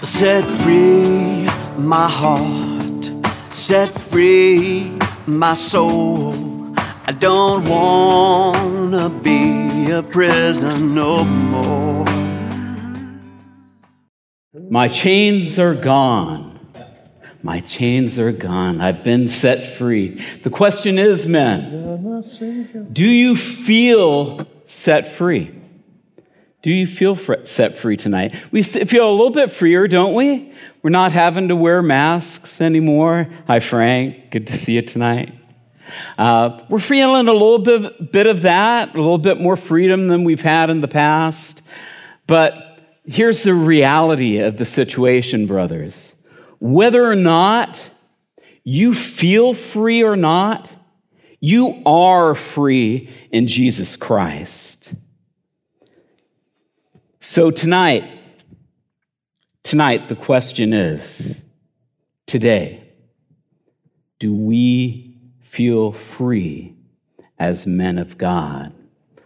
Set free my heart, set free my soul. I don't wanna be a prisoner no more. My chains are gone. My chains are gone. I've been set free. The question is, men, do you feel set free? Do you feel set free tonight? We feel a little bit freer, don't we? We're not having to wear masks anymore. Hi, Frank. Good to see you tonight. We're feeling a little bit of that, a little bit more freedom than we've had in the past. But here's the reality of the situation, brothers. Whether or not you feel free or not, you are free in Jesus Christ. So tonight, the question is, today, do we feel free as men of God?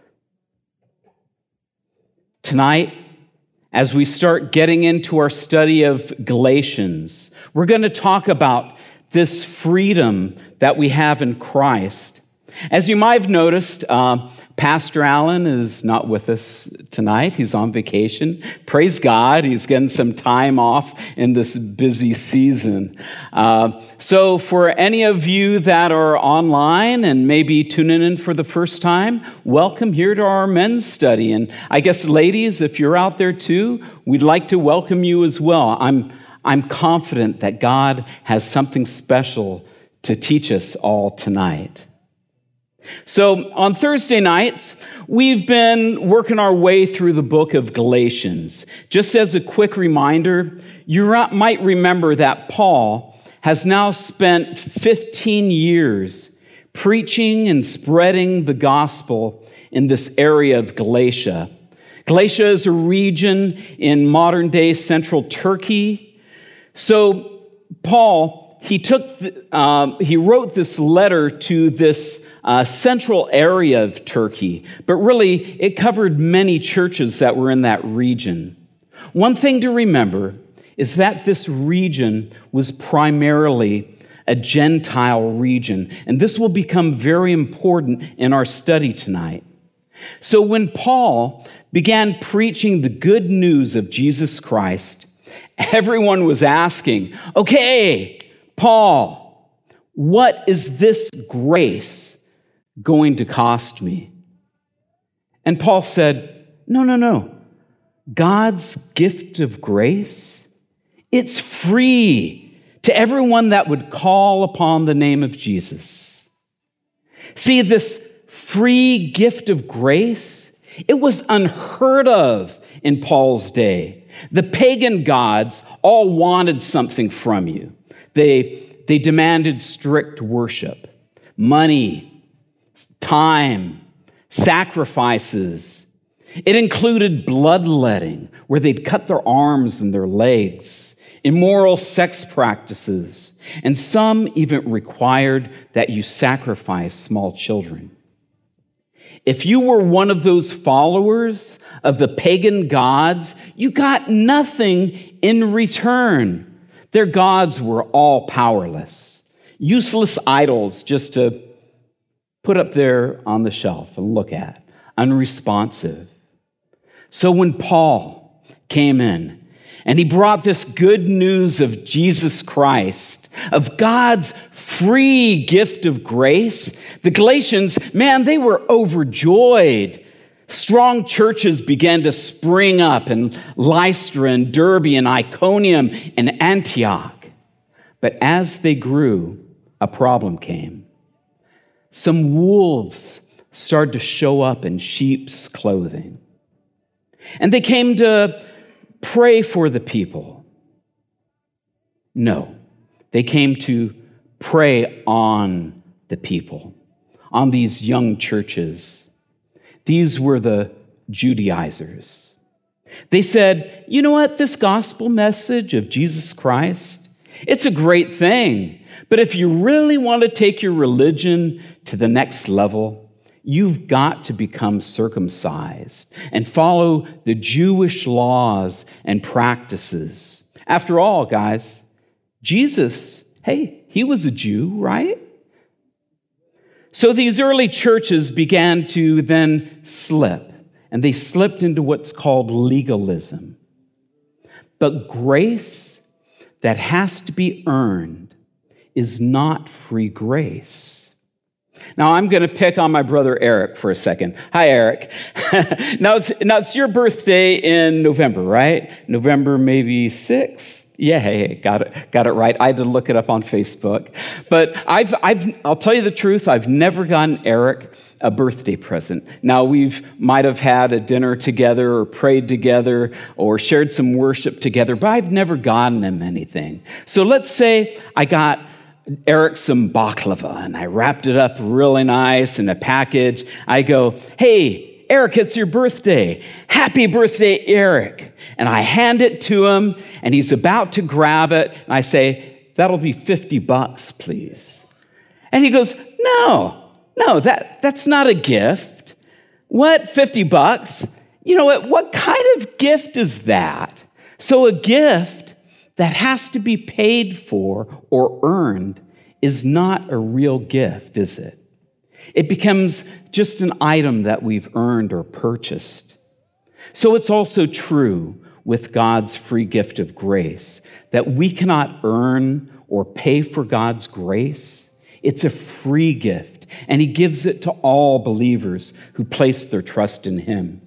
Tonight, as we start getting into our study of Galatians, we're going to talk about this freedom that we have in Christ. As you might have noticed, Pastor Allen is not with us tonight. He's on vacation. Praise God, he's getting some time off in this busy season. So for any of you that are online and maybe tuning in for the first time, welcome here to our men's study. And I guess, ladies, if you're out there too, we'd like to welcome you as well. I'm confident that God has something special to teach us all tonight. So on Thursday nights, we've been working our way through the book of Galatians. Just as a quick reminder, you might remember that Paul has now spent 15 years preaching and spreading the gospel in this area of Galatia. Galatia is a region in modern-day central Turkey. So Paul, he wrote this letter to this central area of Turkey, but really it covered many churches that were in that region. One thing to remember is that this region was primarily a Gentile region, and this will become very important in our study tonight. So when Paul began preaching the good news of Jesus Christ, everyone was asking, okay, Paul, what is this grace going to cost me? And Paul said, no. God's gift of grace, it's free to everyone that would call upon the name of Jesus. See, this free gift of grace, it was unheard of in Paul's day. The pagan gods all wanted something from you. They demanded strict worship, money, time, sacrifices. It included bloodletting, where they'd cut their arms and their legs, immoral sex practices, and some even required that you sacrifice small children. If you were one of those followers of the pagan gods, you got nothing in return. Their gods were all powerless, useless idols just to put up there on the shelf and look at, unresponsive. So when Paul came in and he brought this good news of Jesus Christ, of God's free gift of grace, the Galatians, man, they were overjoyed. Strong churches began to spring up in Lystra and Derbe and Iconium and Antioch. But as they grew, a problem came. Some wolves started to show up in sheep's clothing. And they came to pray for the people. No, they came to prey on the people, on these young churches. These were the Judaizers. They said, you know what, this gospel message of Jesus Christ, it's a great thing. But if you really want to take your religion to the next level, you've got to become circumcised and follow the Jewish laws and practices. After all, guys, Jesus, hey, he was a Jew, right? So these early churches began to then slip, and they slipped into what's called legalism. But grace that has to be earned is not free grace. Now, I'm going to pick on my brother Eric for a second. Hi, Eric. Now it's your birthday in November, right? November maybe 6th? Yeah, hey, got it right. I had to look it up on Facebook. But I'll tell you the truth, I've never gotten Eric a birthday present. Now, might have had a dinner together or prayed together or shared some worship together, but I've never gotten him anything. So let's say I got Eric some baklava, and I wrapped it up really nice in a package. I go, hey, Eric, it's your birthday. Happy birthday, Eric. And I hand it to him, and he's about to grab it, and I say, that'll be $50, please. And he goes, no, that's not a gift. What, $50? You know what kind of gift is that? So a gift that has to be paid for or earned is not a real gift, is it? It becomes just an item that we've earned or purchased. So it's also true with God's free gift of grace that we cannot earn or pay for God's grace. It's a free gift, and he gives it to all believers who place their trust in him.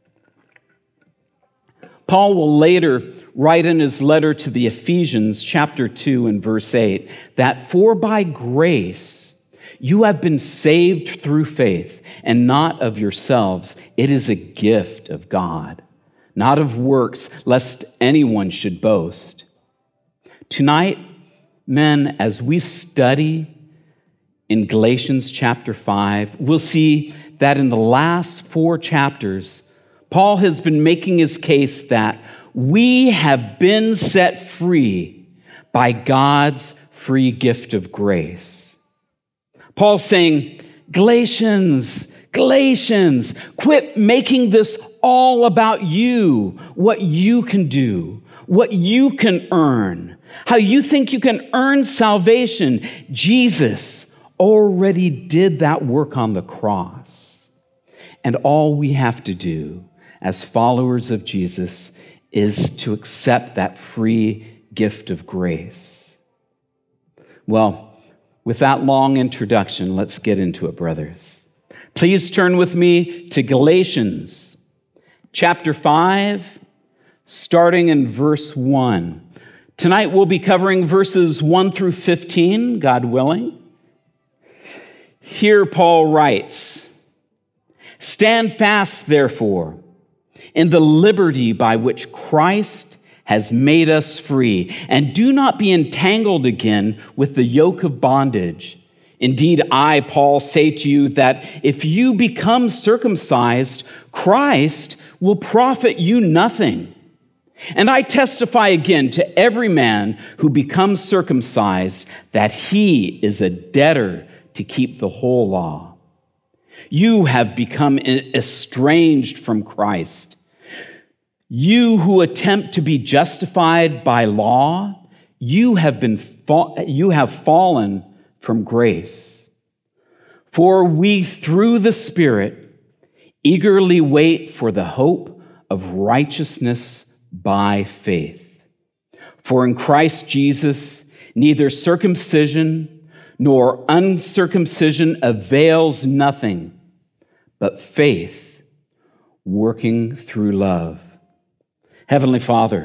Paul will later write in his letter to the Ephesians, chapter 2 and verse 8, that for by grace you have been saved through faith, and not of yourselves. It is a gift of God, not of works, lest anyone should boast. Tonight, men, as we study in Galatians chapter 5, we'll see that in the last 4 chapters, Paul has been making his case that we have been set free by God's free gift of grace. Paul's saying, Galatians, quit making this all about you, what you can do, what you can earn, how you think you can earn salvation. Jesus already did that work on the cross. And all we have to do as followers of Jesus is to accept that free gift of grace. Well, with that long introduction, let's get into it, brothers. Please turn with me to Galatians chapter 5, starting in verse 1. Tonight we'll be covering verses 1 through 15, God willing. Here Paul writes, "Stand fast, therefore, in the liberty by which Christ has made us free, and do not be entangled again with the yoke of bondage. Indeed, I, Paul, say to you that if you become circumcised, Christ will profit you nothing. And I testify again to every man who becomes circumcised that he is a debtor to keep the whole law. You have become estranged from Christ. You who attempt to be justified by law, you have fallen from grace. For we, through the Spirit, eagerly wait for the hope of righteousness by faith. For in Christ Jesus, neither circumcision nor uncircumcision avails nothing, but faith working through love." Heavenly Father,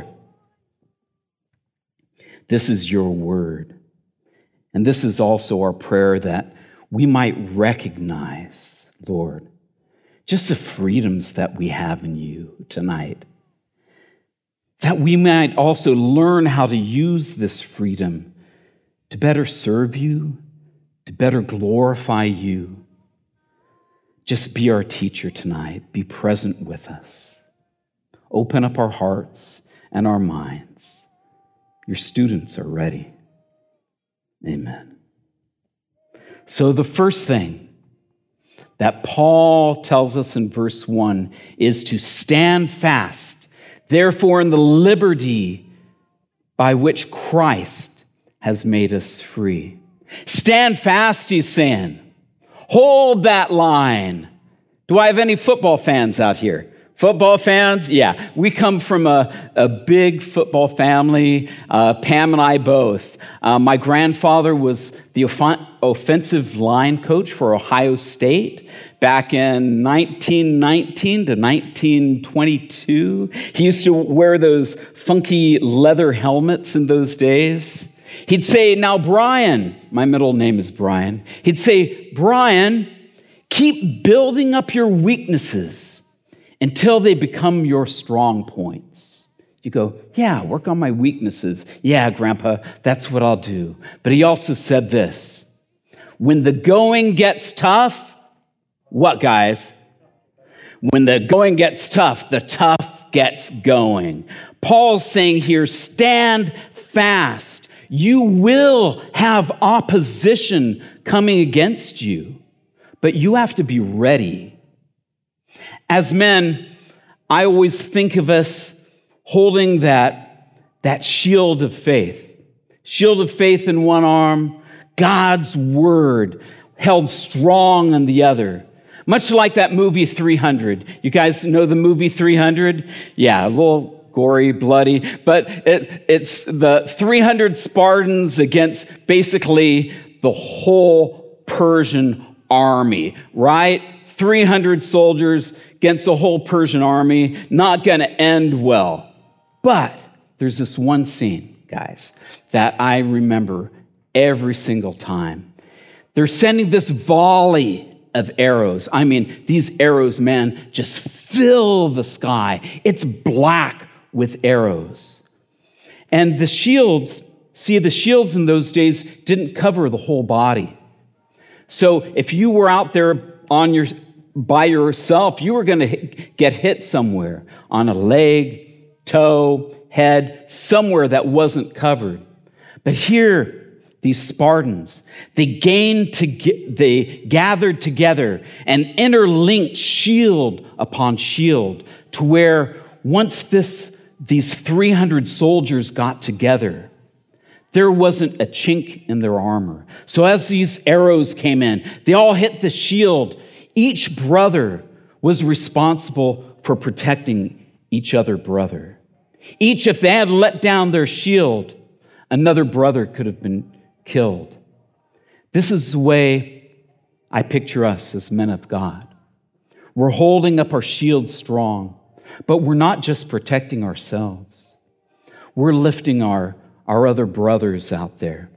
this is your word. And this is also our prayer that we might recognize, Lord, just the freedoms that we have in you tonight. That we might also learn how to use this freedom to better serve you, to better glorify you. Just be our teacher tonight. Be present with us. Open up our hearts and our minds. Your students are ready. Amen. So the first thing that Paul tells us in verse 1 is to stand fast, therefore, in the liberty by which Christ has made us free. Stand fast, he's saying. Hold that line. Do I have any football fans out here? Football fans? Yeah, we come from a big football family, Pam and I both. My grandfather was the offensive line coach for Ohio State back in 1919 to 1922. He used to wear those funky leather helmets in those days. He'd say, now, Brian, my middle name is Brian. He'd say, Brian, keep building up your weaknesses until they become your strong points. You go, yeah, work on my weaknesses. Yeah, Grandpa, that's what I'll do. But he also said this, when the going gets tough, what, guys? When the going gets tough, the tough gets going. Paul's saying here, stand fast. You will have opposition coming against you, but you have to be ready. As men, I always think of us holding that shield of faith. Shield of faith in one arm, God's word held strong in the other. Much like that movie 300. You guys know the movie 300? Yeah, a little gory, bloody, but it's the 300 Spartans against basically the whole Persian army, right? 300 soldiers against the whole Persian army, not going to end well. But there's this one scene, guys, that I remember every single time. They're sending this volley of arrows. I mean, these arrows, man, just fill the sky. It's black with arrows. And the shields in those days didn't cover the whole body. So if you were out there by yourself, you were going to get hit somewhere on a leg, toe, head, somewhere that wasn't covered. But here, these Spartans, they gathered together and interlinked shield upon shield to where once these 300 soldiers got together, there wasn't a chink in their armor. So as these arrows came in, they all hit the shield. Each brother was responsible for protecting each other brother. Each, if they had let down their shield, another brother could have been killed. This is the way I picture us as men of God. We're holding up our shield strong, but we're not just protecting ourselves. We're lifting our other brothers out there.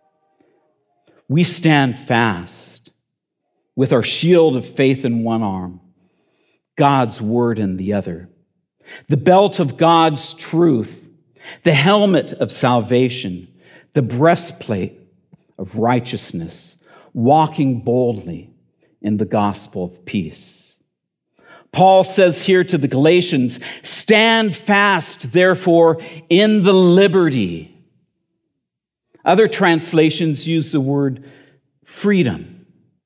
We stand fast with our shield of faith in one arm, God's word in the other, the belt of God's truth, the helmet of salvation, the breastplate of righteousness, walking boldly in the gospel of peace. Paul says here to the Galatians, stand fast, therefore, in the liberty. Other translations use the word freedom.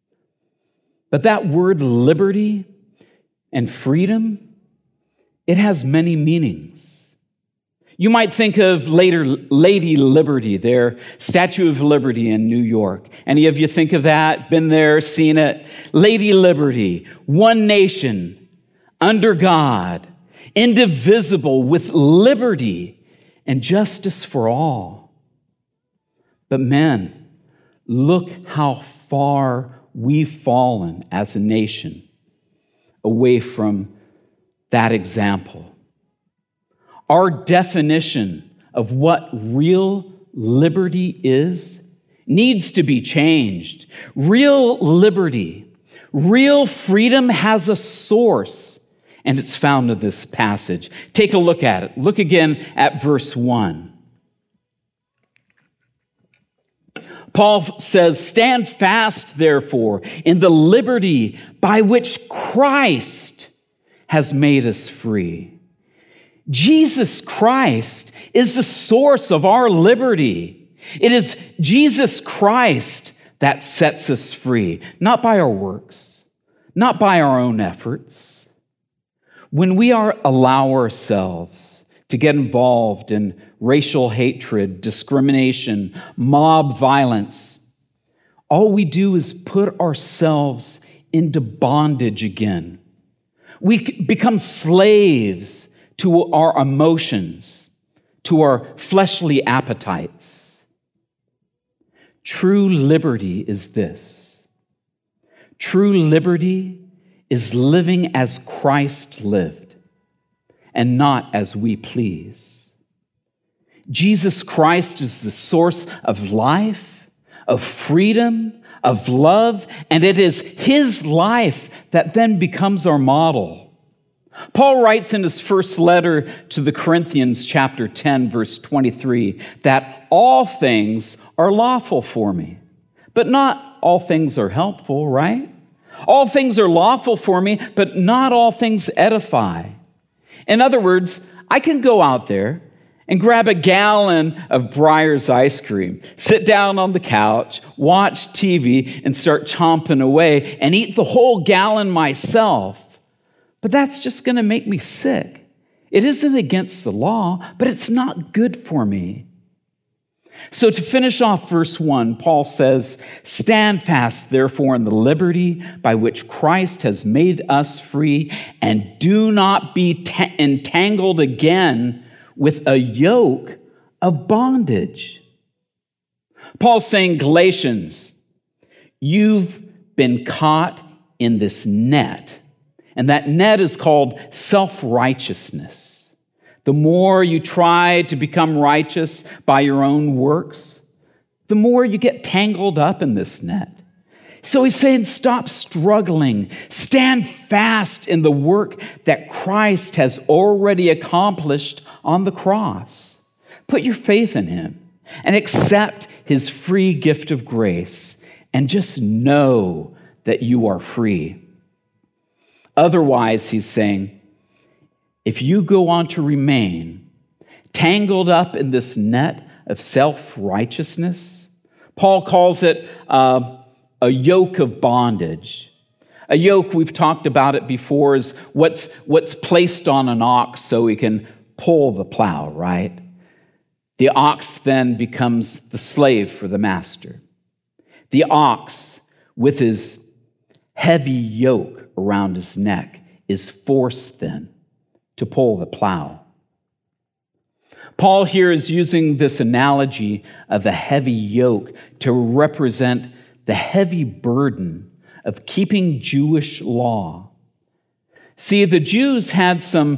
But that word liberty and freedom, it has many meanings. You might think of Lady Liberty, their Statue of Liberty in New York. Any of you think of that? Been there, seen it? Lady Liberty, one nation, under God, indivisible, with liberty and justice for all. But men, look how far we've fallen as a nation away from that example. Our definition of what real liberty is needs to be changed. Real liberty, real freedom has a source, and it's found in this passage. Take a look at it. Look again at verse 1. Paul says, stand fast, therefore, in the liberty by which Christ has made us free. Jesus Christ is the source of our liberty. It is Jesus Christ that sets us free, not by our works, not by our own efforts. When we allow ourselves to get involved in racial hatred, discrimination, mob violence. All we do is put ourselves into bondage again. We become slaves to our emotions, to our fleshly appetites. True liberty is this. True liberty is living as Christ lived and not as we please. Jesus Christ is the source of life, of freedom, of love, and it is his life that then becomes our model. Paul writes in his first letter to the Corinthians, chapter 10, verse 23, that all things are lawful for me, but not all things are helpful, right? All things are lawful for me, but not all things edify. In other words, I can go out there and grab a gallon of Breyer's ice cream, sit down on the couch, watch TV, and start chomping away and eat the whole gallon myself. But that's just going to make me sick. It isn't against the law, but it's not good for me. So to finish off verse 1, Paul says, "Stand fast, therefore, in the liberty by which Christ has made us free, and do not be entangled again with a yoke of bondage." Paul's saying, Galatians, you've been caught in this net, and that net is called self-righteousness. The more you try to become righteous by your own works, the more you get tangled up in this net. So he's saying, stop struggling. Stand fast in the work that Christ has already accomplished on the cross. Put your faith in him and accept his free gift of grace, and just know that you are free. Otherwise, he's saying, if you go on to remain tangled up in this net of self-righteousness, Paul calls it a yoke of bondage. A yoke, we've talked about it before, is what's placed on an ox so he can pull the plow, right? The ox then becomes the slave for the master. The ox, with his heavy yoke around his neck, is forced then to pull the plow. Paul here is using this analogy of a heavy yoke to represent the heavy burden of keeping Jewish law. See, the Jews had some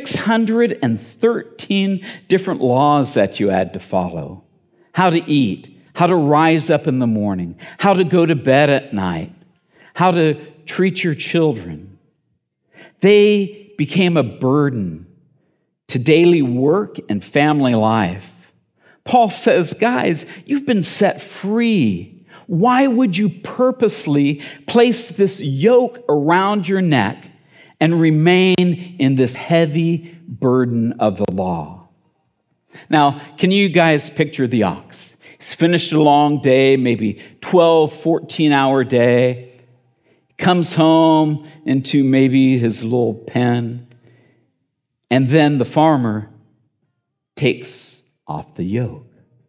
613 different laws that you had to follow. How to eat, how to rise up in the morning, how to go to bed at night, how to treat your children. They became a burden to daily work and family life. Paul says, guys, you've been set free. Why would you purposely place this yoke around your neck and remain in this heavy burden of the law? Now, can you guys picture the ox? He's finished a long day, maybe 12, 14-hour day. Comes home into maybe his little pen, and then the farmer takes off the yoke.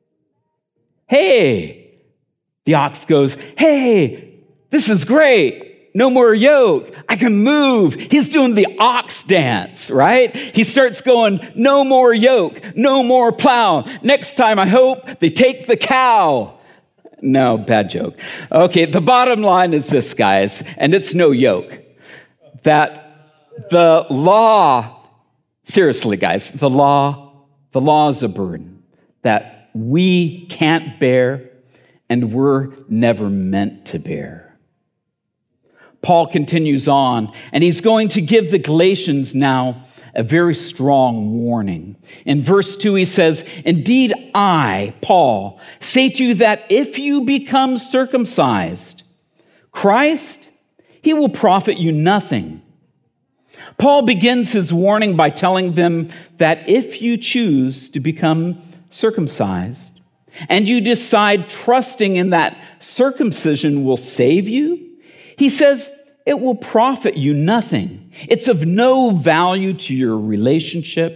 Hey! The ox goes, hey, this is great. No more yoke. I can move. He's doing the ox dance, right? He starts going, no more yoke, no more plow. Next time, I hope they take the cow. No, bad joke. Okay, the bottom line is this, guys, and it's no yoke. That the law, seriously, guys, the law is a burden that we can't bear and we're never meant to bear. Paul continues on, and he's going to give the Galatians now a very strong warning. In verse 2, he says, "Indeed, I, Paul, say to you that if you become circumcised, Christ, he will profit you nothing." Paul begins his warning by telling them that if you choose to become circumcised and you decide trusting in that circumcision will save you, he says it will profit you nothing. It's of no value to your relationship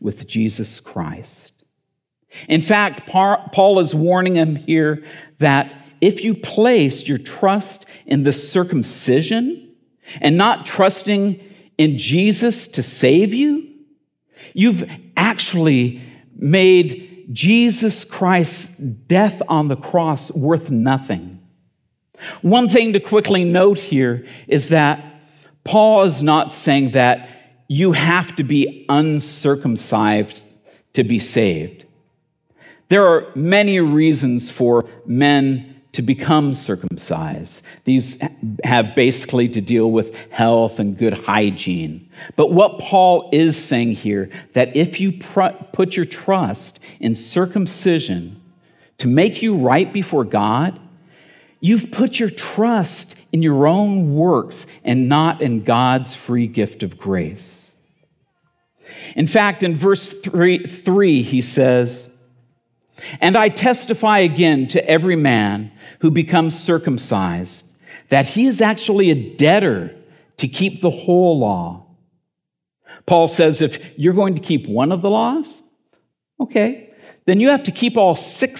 with Jesus Christ. In fact, Paul is warning him here that if you place your trust in the circumcision and not trusting in Jesus to save you, you've actually made Jesus Christ's death on the cross worth nothing. One thing to quickly note here is that Paul is not saying that you have to be uncircumcised to be saved. There are many reasons for men to become circumcised. These have basically to deal with health and good hygiene. But what Paul is saying here, that if you put your trust in circumcision to make you right before God, you've put your trust in your own works and not in God's free gift of grace. In fact, in verse 3, he says, "And I testify again to every man who becomes circumcised that he is actually a debtor to keep the whole law." Paul says if you're going to keep one of the laws, okay, then you have to keep all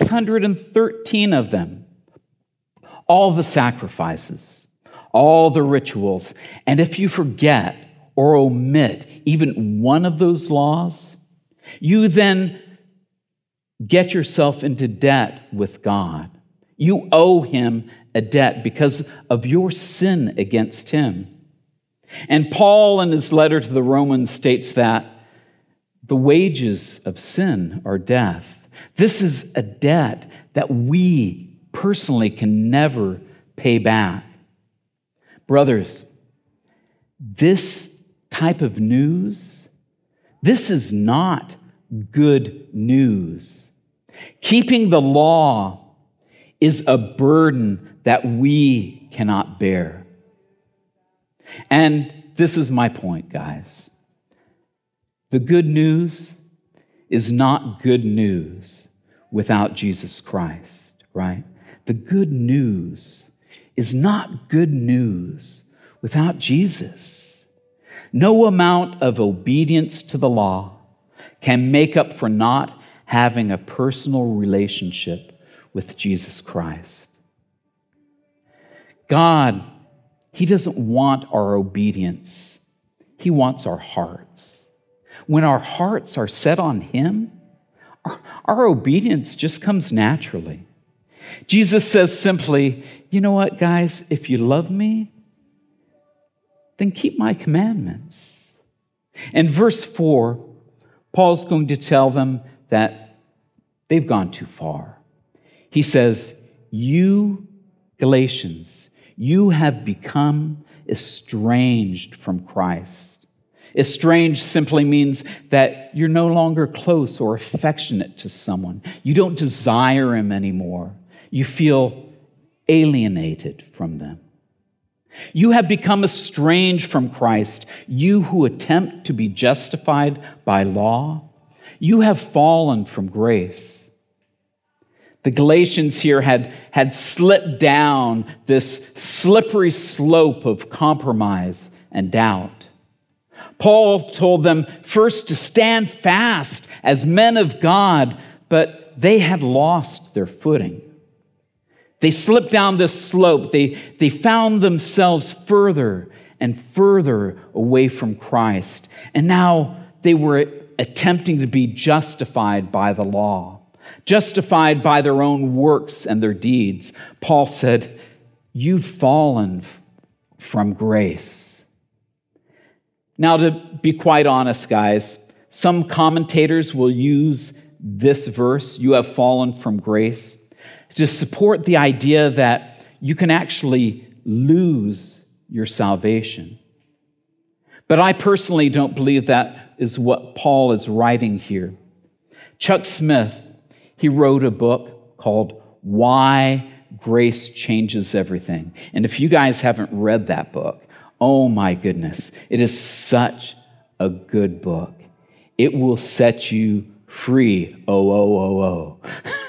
613 of them, all the sacrifices, all the rituals. And if you forget or omit even one of those laws, you then get yourself into debt with God. You owe him a debt because of your sin against him. And Paul, in his letter to the Romans, states that the wages of sin are death. This is a debt that we personally can never pay back. Brothers, this type of news, this is not good news. Keeping the law is a burden that we cannot bear. And this is my point, guys. The good news is not good news without Jesus Christ, right? The good news is not good news without Jesus. No amount of obedience to the law can make up for not having a personal relationship with Jesus Christ. God, he doesn't want our obedience. He wants our hearts. When our hearts are set on him, our obedience just comes naturally. Jesus says simply, you know what, guys, if you love me, then keep my commandments. In verse 4, Paul's going to tell them that they've gone too far. He says, you Galatians, you have become estranged from Christ. Estranged simply means that you're no longer close or affectionate to someone. You don't desire him anymore. You feel alienated from them. You have become estranged from Christ, you who attempt to be justified by law. You have fallen from grace. The Galatians here had slipped down this slippery slope of compromise and doubt. Paul told them first to stand fast as men of God, but they had lost their footing. They slipped down this slope. They found themselves further and further away from Christ. And now they were attempting to be justified by the law, justified by their own works and their deeds. Paul said, you've fallen from grace. Now, to be quite honest, guys, some commentators will use this verse, you have fallen from grace, to support the idea that you can actually lose your salvation. But I personally don't believe that is what Paul is writing here. Chuck Smith, he wrote a book called Why Grace Changes Everything. And if you guys haven't read that book, oh my goodness, it is such a good book. It will set you free.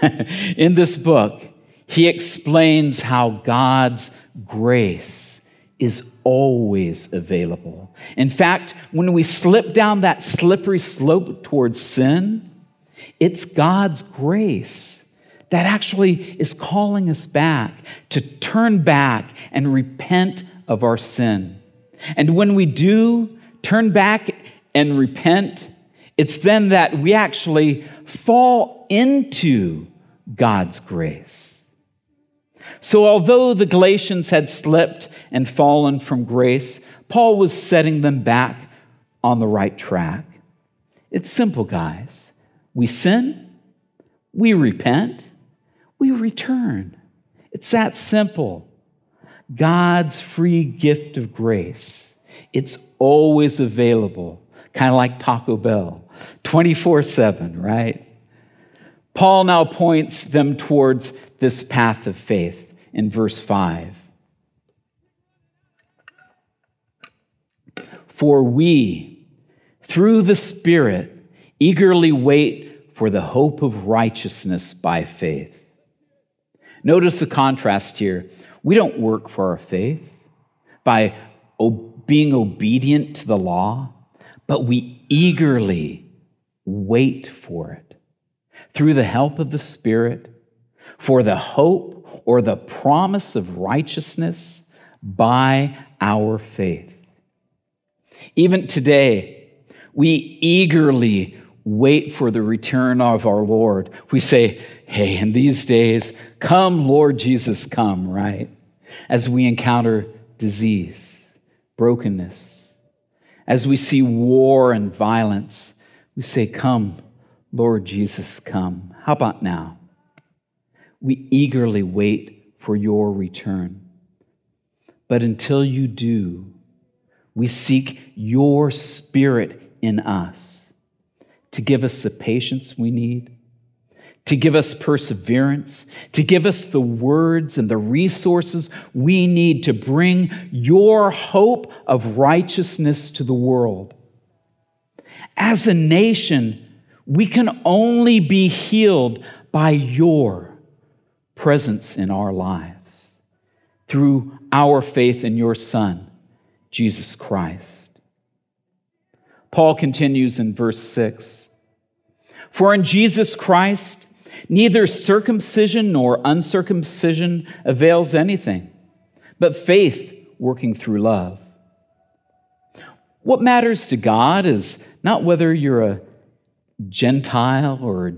In this book, he explains how God's grace is always available. In fact, when we slip down that slippery slope towards sin, it's God's grace that actually is calling us back to turn back and repent of our sin. And when we do turn back and repent, it's then that we actually fall into God's grace. So although the Galatians had slipped and fallen from grace, Paul was setting them back on the right track. It's simple, guys. We sin, we repent, we return. It's that simple. God's free gift of grace. It's always available, kind of like Taco Bell, 24/7, right? Paul now points them towards this path of faith in verse 5. For we, through the Spirit, eagerly wait for the hope of righteousness by faith. Notice the contrast here. We don't work for our faith by being obedient to the law, but we eagerly wait for it through the help of the Spirit for the hope or the promise of righteousness by our faith. Even today, we eagerly wait for the return of our Lord. We say, hey, in these days, come, Lord Jesus, come, right? As we encounter disease, brokenness, as we see war and violence, we say, come, Lord Jesus, come. How about now? We eagerly wait for your return. But until you do, we seek your Spirit in us to give us the patience we need, to give us perseverance, to give us the words and the resources we need to bring your hope of righteousness to the world. As a nation, we can only be healed by your presence in our lives through our faith in your Son, Jesus Christ. Paul continues in verse 6. For in Jesus Christ, neither circumcision nor uncircumcision avails anything, but faith working through love. What matters to God is not whether you're a Gentile or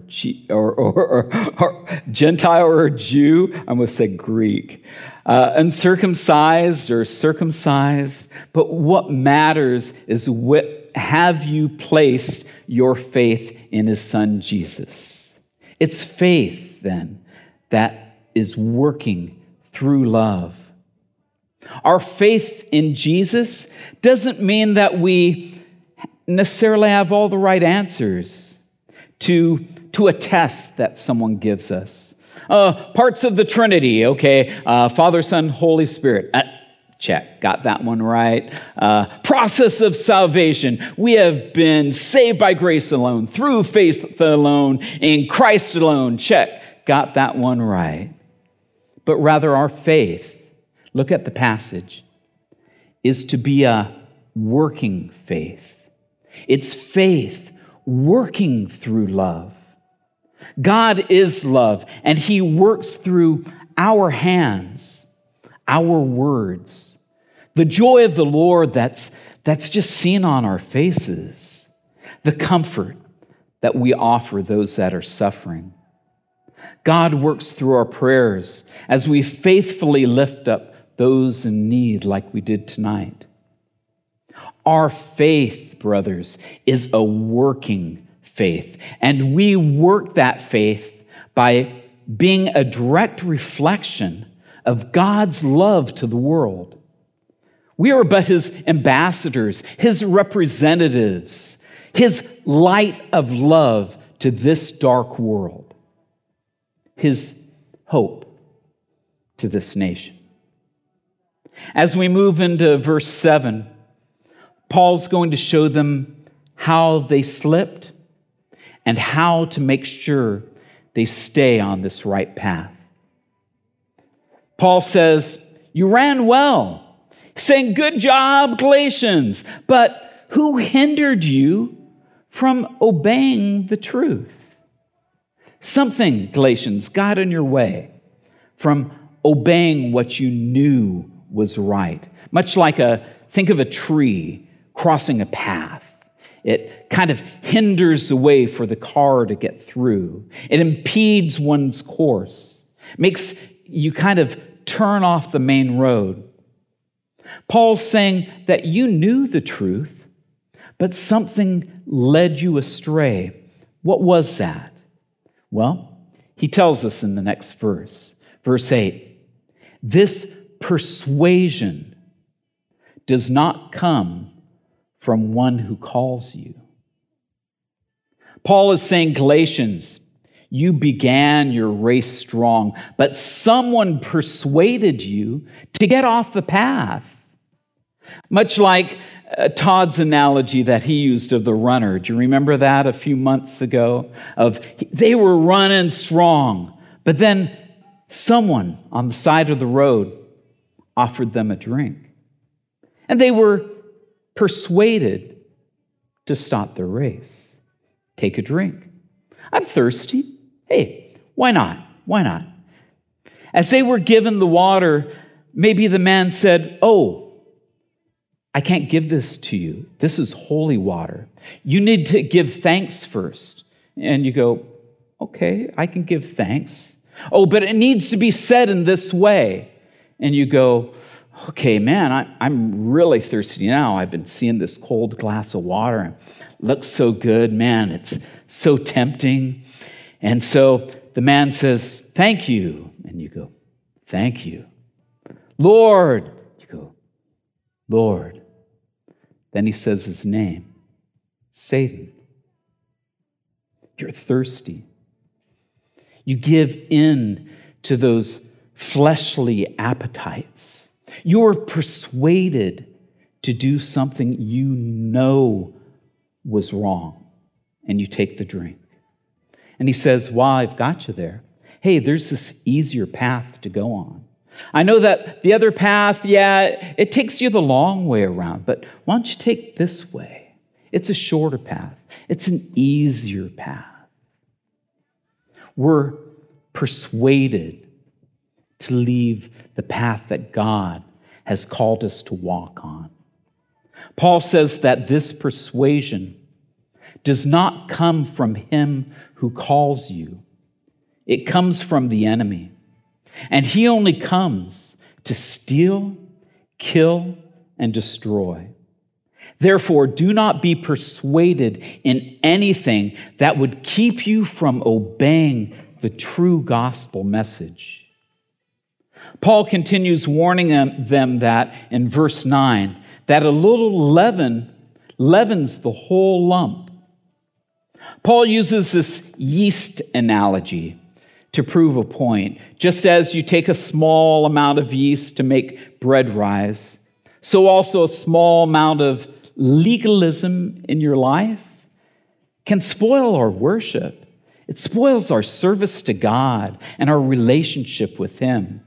Gentile or a Jew. I almost said Greek. Uncircumcised or circumcised. But what matters is have you placed your faith in His Son Jesus? It's faith, then, that is working through love. Our faith in Jesus doesn't mean that we necessarily have all the right answers to a test that someone gives us. Parts of the Trinity, okay. Father, Son, Holy Spirit. Check, got that one right. Process of salvation. We have been saved by grace alone, through faith alone, in Christ alone. Check, got that one right. But rather our faith, look at the passage, is to be a working faith. It's faith working through love. God is love, and He works through our hands, our words, the joy of the Lord that's just seen on our faces, the comfort that we offer those that are suffering. God works through our prayers as we faithfully lift up those in need like we did tonight. Our faith, brothers, is a working faith, and we work that faith by being a direct reflection of God's love to the world. We are but His ambassadors, His representatives, His light of love to this dark world, His hope to this nation. As we move into verse 7, Paul's going to show them how they slipped and how to make sure they stay on this right path. Paul says, you ran well. saying, "Good job, Galatians." But who hindered you from obeying the truth? Something, Galatians, got in your way from obeying what you knew was right. Much like think of a tree crossing a path. It kind of hinders the way for the car to get through. It impedes one's course, makes you kind of turn off the main road. Paul's saying that you knew the truth, but something led you astray. What was that? Well, he tells us in the next verse, verse 8, "This persuasion does not come from one who calls you." Paul is saying, Galatians, you began your race strong, but someone persuaded you to get off the path. Much like Todd's analogy that he used of the runner. Do you remember that a few months ago? They were running strong, but then someone on the side of the road offered them a drink. And they were persuaded to stop their race. Take a drink. I'm thirsty. Hey, why not? Why not? As they were given the water, maybe the man said, "Oh, I can't give this to you. This is holy water. You need to give thanks first." And you go, "Okay, I can give thanks." "Oh, but it needs to be said in this way." And you go, "Okay, man, I'm really thirsty now. I've been seeing this cold glass of water. It looks so good, man. It's so tempting." And so the man says, "Thank you." And you go, "Thank you." "Lord." You go, "Lord." Then he says his name, Satan. You're thirsty. You give in to those fleshly appetites. You're persuaded to do something you know was wrong, and you take the drink. And he says, "While I've got you there, hey, there's this easier path to go on. I know that the other path, it takes you the long way around, but why don't you take this way? It's a shorter path. It's an easier path." We're persuaded to leave the path that God has called us to walk on. Paul says that this persuasion does not come from him who calls you. It comes from the enemy. And he only comes to steal, kill, and destroy. Therefore, do not be persuaded in anything that would keep you from obeying the true gospel message. Paul continues warning them that in verse 9, that a little leaven leavens the whole lump. Paul uses this yeast analogy to prove a point. Just as you take a small amount of yeast to make bread rise, so also a small amount of legalism in your life can spoil our worship. It spoils our service to God and our relationship with Him.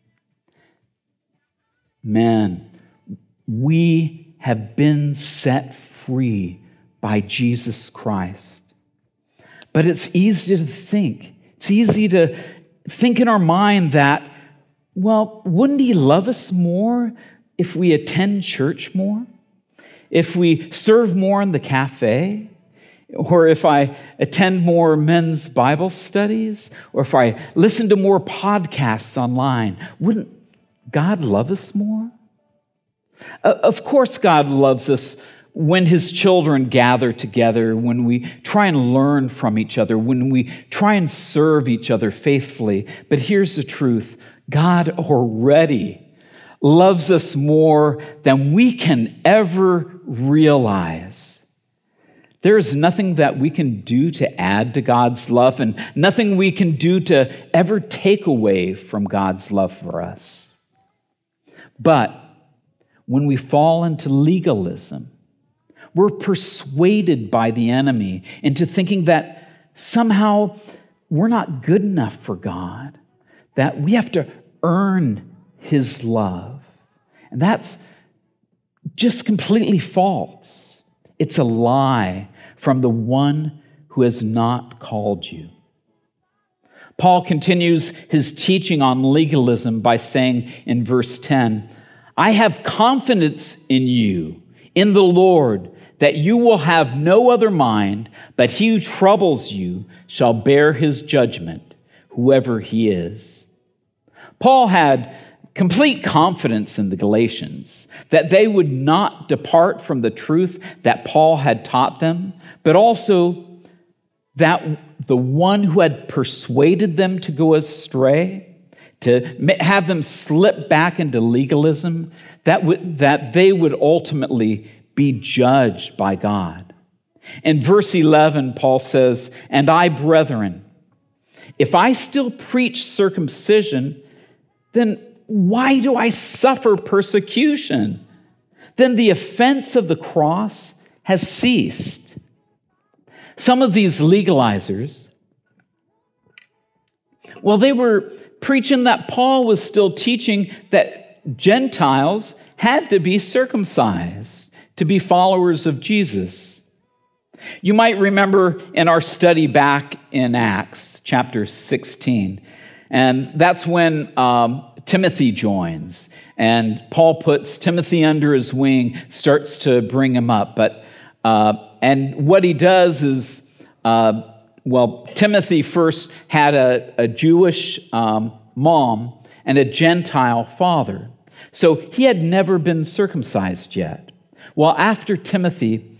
Man, we have been set free by Jesus Christ. But it's easy to think. It's easy to think in our mind that, well, wouldn't He love us more if we attend church more? If we serve more in the cafe? Or if I attend more men's Bible studies? Or if I listen to more podcasts online? Wouldn't God love us more? Of course God loves us when His children gather together, when we try and learn from each other, when we try and serve each other faithfully. But here's the truth. God already loves us more than we can ever realize. There is nothing that we can do to add to God's love, and nothing we can do to ever take away from God's love for us. But when we fall into legalism, we're persuaded by the enemy into thinking that somehow we're not good enough for God, that we have to earn His love. And that's just completely false. It's a lie from the one who has not called you. Paul continues his teaching on legalism by saying in verse 10, I have confidence in you, in the Lord, that you will have no other mind, but he who troubles you shall bear his judgment, whoever he is. Paul had complete confidence in the Galatians that they would not depart from the truth that Paul had taught them, but also that the one who had persuaded them to go astray, to have them slip back into legalism, that they would ultimately be judged by God. In verse 11, Paul says, and I, brethren, if I still preach circumcision, then why do I suffer persecution? Then the offense of the cross has ceased. Some of these legalizers, well, they were preaching that Paul was still teaching that Gentiles had to be circumcised to be followers of Jesus. You might remember in our study back in Acts chapter 16, and that's when Timothy joins, and Paul puts Timothy under his wing, starts to bring him up. And what he does is, Timothy first had a Jewish mom and a Gentile father. So he had never been circumcised yet. Well, after Timothy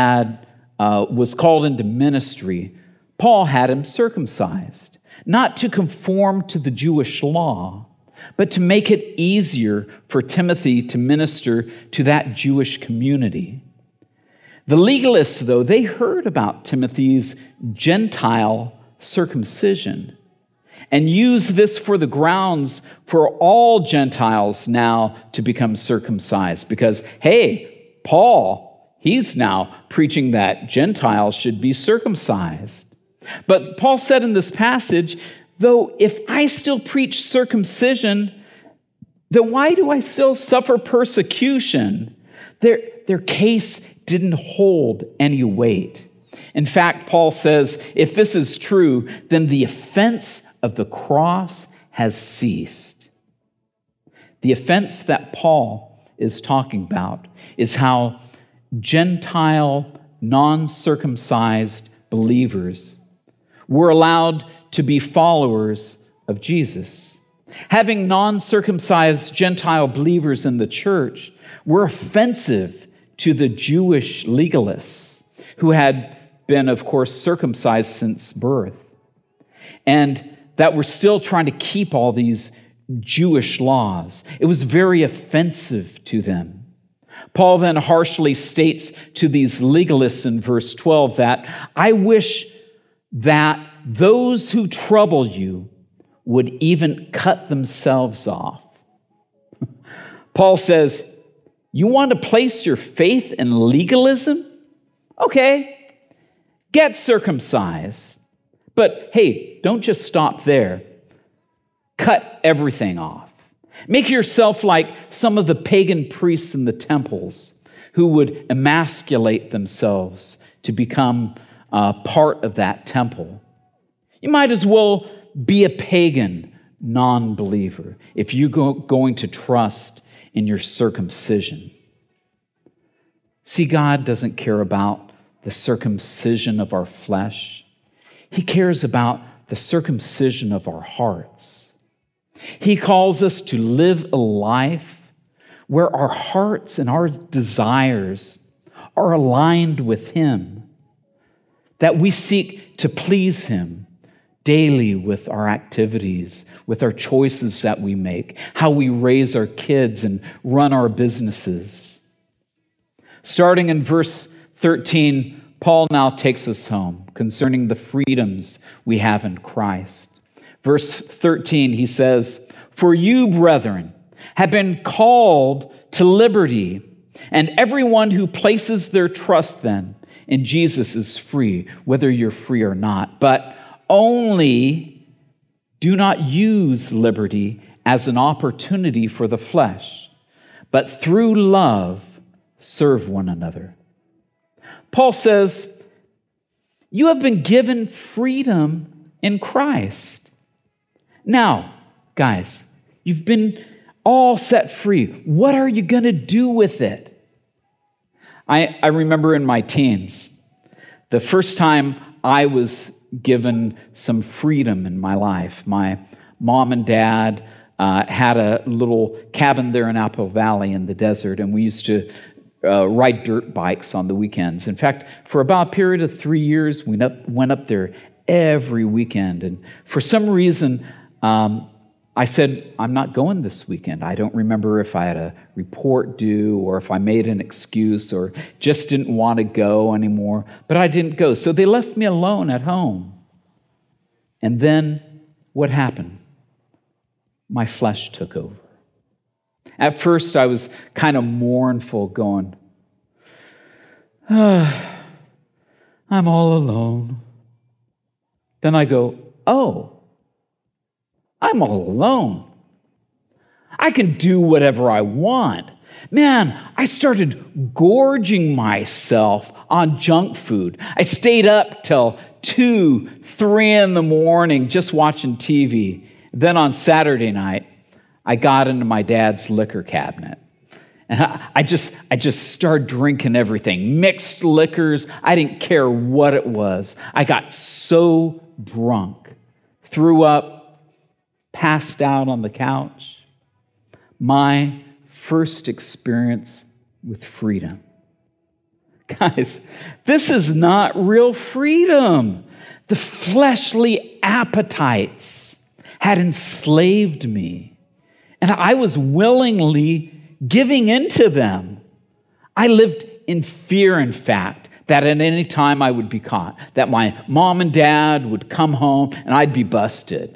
was called into ministry, Paul had him circumcised, not to conform to the Jewish law, but to make it easier for Timothy to minister to that Jewish community. The legalists, though, they heard about Timothy's Gentile circumcision and used this for the grounds for all Gentiles now to become circumcised because, hey, Paul, he's now preaching that Gentiles should be circumcised. But Paul said in this passage, though, if I still preach circumcision, then why do I still suffer persecution? Their case didn't hold any weight. In fact, Paul says, if this is true, then the offense of the cross has ceased. The offense that Paul is talking about is how Gentile, non-circumcised believers were allowed to be followers of Jesus. Having non-circumcised Gentile believers in the church were offensive to the Jewish legalists who had been, of course, circumcised since birth, and that were still trying to keep all these Jewish laws. It was very offensive to them. Paul then harshly states to these legalists in verse 12 that, I wish that those who trouble you would even cut themselves off. Paul says, you want to place your faith in legalism? Okay, get circumcised. But hey, don't just stop there. Cut everything off. Make yourself like some of the pagan priests in the temples who would emasculate themselves to become part of that temple. You might as well be a pagan non-believer if you're going to trust in your circumcision. See, God doesn't care about the circumcision of our flesh. He cares about the circumcision of our hearts. He calls us to live a life where our hearts and our desires are aligned with Him, that we seek to please Him daily with our activities, with our choices that we make, how we raise our kids and run our businesses. Starting in verse 13, Paul now takes us home concerning the freedoms we have in Christ. Verse 13, he says, for you, brethren, have been called to liberty, and everyone who places their trust then in Jesus is free, whether you're free or not. But only do not use liberty as an opportunity for the flesh, but through love serve one another. Paul says, you have been given freedom in Christ. Now, guys, you've been all set free. What are you going to do with it? I remember in my teens, the first time I was given some freedom in my life. My mom and dad had a little cabin there in Apple Valley in the desert, and we used to ride dirt bikes on the weekends. In fact, for about a period of 3 years, we went up there every weekend. And for some reason, I said, I'm not going this weekend. I don't remember if I had a report due or if I made an excuse or just didn't want to go anymore. But I didn't go. So they left me alone at home. And then what happened? My flesh took over. At first, I was kind of mournful, going, I'm all alone. Then I go, oh, I'm all alone. I can do whatever I want. Man, I started gorging myself on junk food. I stayed up till 2, 3 in the morning just watching TV. Then on Saturday night, I got into my dad's liquor cabinet. And I just started drinking everything. Mixed liquors. I didn't care what it was. I got so drunk. Threw up. Passed out on the couch. My first experience with freedom. Guys, this is not real freedom. The fleshly appetites had enslaved me, and I was willingly giving into them. I lived in fear, in fact, that at any time I would be caught, that my mom and dad would come home and I'd be busted.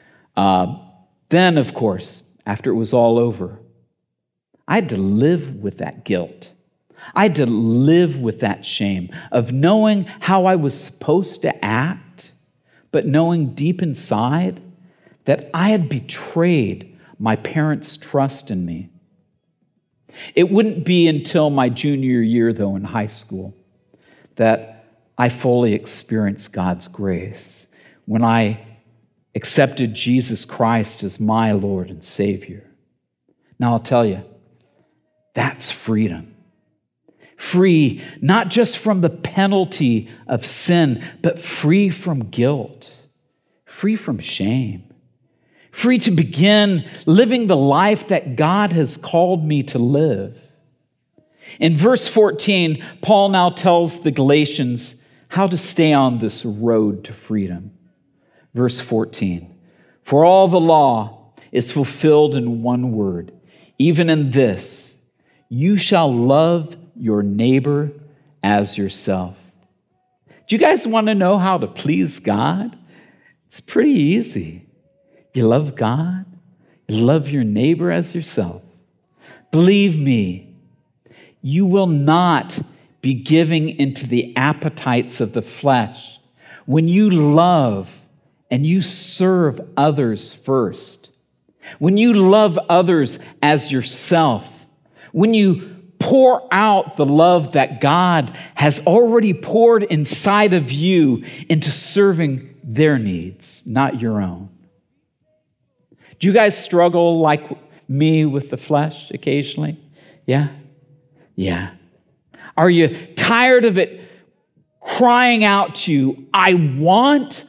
Then, of course, after it was all over, I had to live with that guilt. I had to live with that shame of knowing how I was supposed to act, but knowing deep inside that I had betrayed my parents' trust in me. It wouldn't be until my junior year, though, in high school, that I fully experienced God's grace, when I accepted Jesus Christ as my Lord and Savior. Now I'll tell you, that's freedom. Free not just from the penalty of sin, but free from guilt, free from shame, free to begin living the life that God has called me to live. In verse 14, Paul now tells the Galatians how to stay on this road to freedom. Verse 14, for all the law is fulfilled in one word, even in this, you shall love your neighbor as yourself. Do you guys want to know how to please God? It's pretty easy. You love God, you love your neighbor as yourself. Believe me, you will not be giving into the appetites of the flesh when you love and you serve others first. When you love others as yourself, when you pour out the love that God has already poured inside of you into serving their needs, not your own. Do you guys struggle like me with the flesh occasionally? Yeah? Yeah. Are you tired of it crying out to you, I want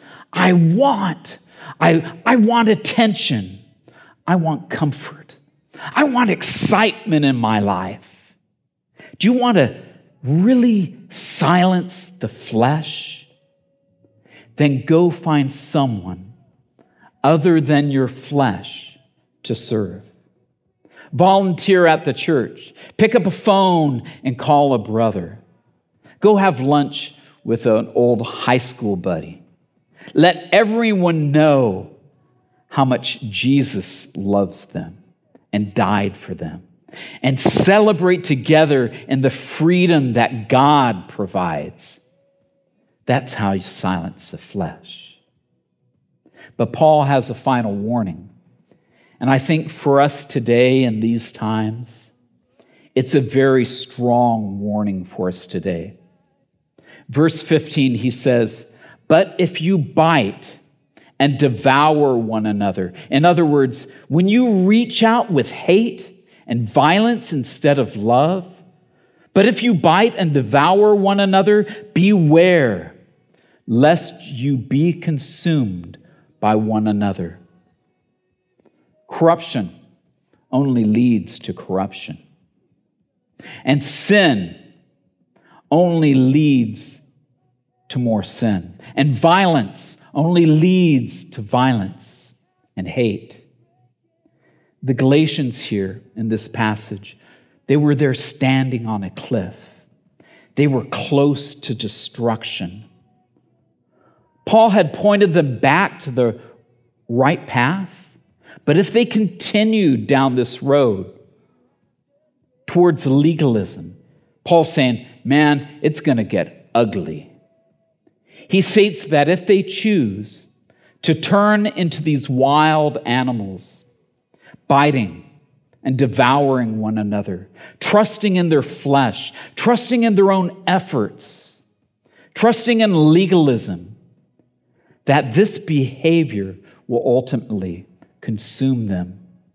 attention. I want comfort. I want excitement in my life. Do you want to really silence the flesh? Then go find someone other than your flesh to serve. Volunteer at the church. Pick up a phone and call a brother. Go have lunch with an old high school buddy. Let everyone know how much Jesus loves them and died for them. And celebrate together in the freedom that God provides. That's how you silence the flesh. But Paul has a final warning. And I think for us today in these times, It's a very strong warning for us today. Verse 15, he says, "But if you bite and devour one another," in other words, when you reach out with hate and violence instead of love, "but if you bite and devour one another, beware, lest you be consumed by one another." Corruption only leads to corruption. And sin only leads to more sin. And violence only leads to violence and hate. The Galatians here in this passage, they were there standing on a cliff. They were close to destruction. Paul had pointed them back to the right path, but if they continued down this road towards legalism, Paul's saying, man, it's going to get ugly. He states that if they choose to turn into these wild animals, biting and devouring one another, trusting in their flesh, trusting in their own efforts, trusting in legalism, that this behavior will ultimately consume them.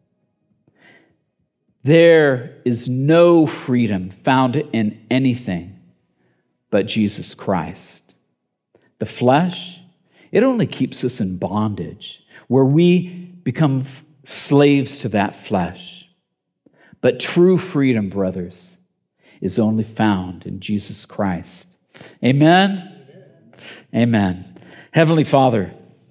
There is no freedom found in anything but Jesus Christ. The flesh, it only keeps us in bondage, where we become slaves to that flesh. But true freedom, brothers, is only found in Jesus Christ. Amen? Amen. Heavenly Father,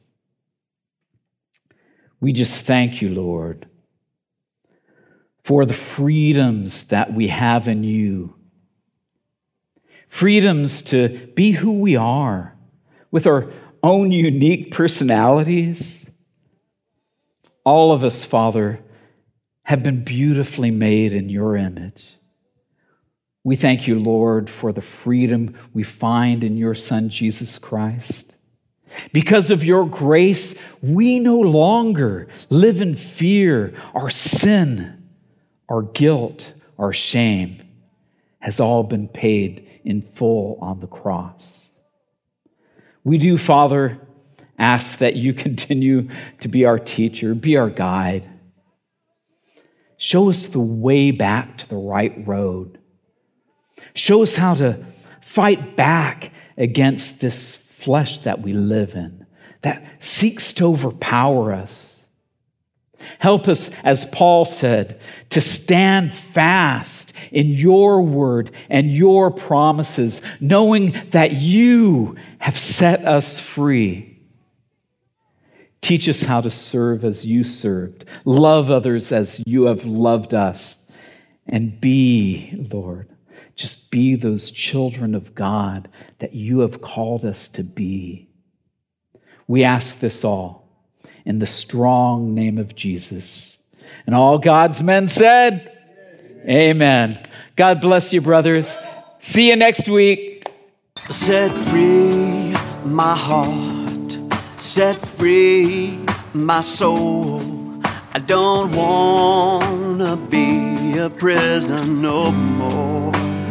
we just thank you, Lord, for the freedoms that we have in you. Freedoms to be who we are with our own unique personalities. All of us, Father, have been beautifully made in your image. We thank you, Lord, for the freedom we find in your Son, Jesus Christ. Because of your grace, we no longer live in fear. Our sin, our guilt, our shame has all been paid in full on the cross. We do, Father, ask that you continue to be our teacher, be our guide. Show us the way back to the right road. Show us how to fight back against this flesh that we live in, that seeks to overpower us. Help us, as Paul said, to stand fast in your word and your promises, knowing that you have set us free. Teach us how to serve as you served, love others as you have loved us, and be, Lord, just be those children of God that you have called us to be. We ask this all in the strong name of Jesus. And all God's men said, Amen. God bless you, brothers. See you next week. Set free my heart, set free my soul. I don't want to be a prisoner no more.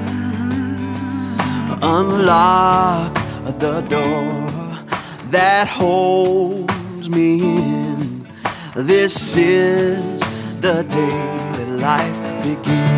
Unlock the door that holds me in. This is the day that life begins.